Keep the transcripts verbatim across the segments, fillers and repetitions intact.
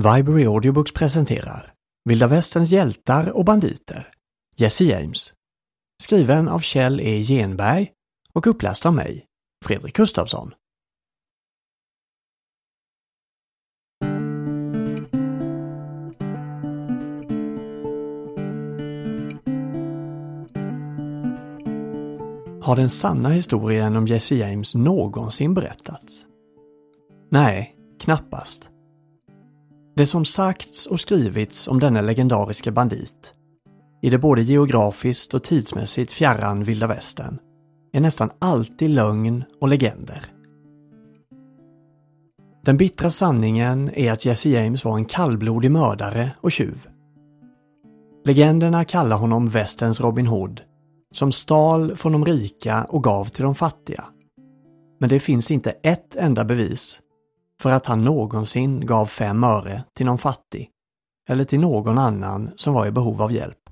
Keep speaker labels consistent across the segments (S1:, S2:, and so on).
S1: Viberary Audiobooks presenterar Vilda Västerns hjältar och banditer, Jesse James. Skriven av Kjell E. Genberg och uppläst av mig, Fredrik Gustafsson. Har den sanna historien om Jesse James någonsin berättats? Nej, knappast. Det som sagts och skrivits om denna legendariska bandit i det både geografiskt och tidsmässigt fjärran Vilda Västern är nästan alltid lögn och legender. Den bittra sanningen är att Jesse James var en kallblodig mördare och tjuv. Legenderna kallar honom västerns Robin Hood, som stal från de rika och gav till de fattiga. Men det finns inte ett enda bevis för att han någonsin gav fem öre till någon fattig eller till någon annan som var i behov av hjälp.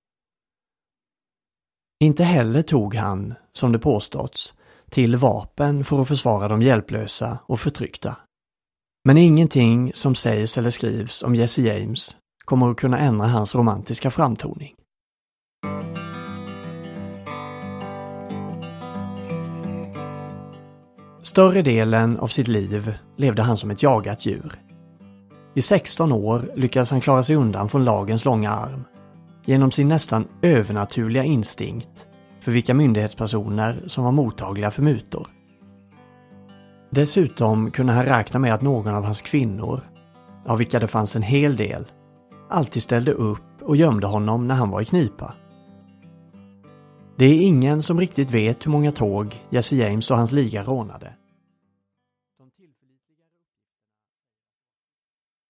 S1: Inte heller tog han, som det påståtts, till vapen för att försvara de hjälplösa och förtryckta. Men ingenting som sägs eller skrivs om Jesse James kommer att kunna ändra hans romantiska framtoning. Större delen av sitt liv levde han som ett jagat djur. I sexton år lyckades han klara sig undan från lagens långa arm genom sin nästan övernaturliga instinkt för vilka myndighetspersoner som var mottagliga för mutor. Dessutom kunde han räkna med att någon av hans kvinnor, av vilka det fanns en hel del, alltid ställde upp och gömde honom när han var i knipa. Det är ingen som riktigt vet hur många tåg Jesse James och hans liga rånade.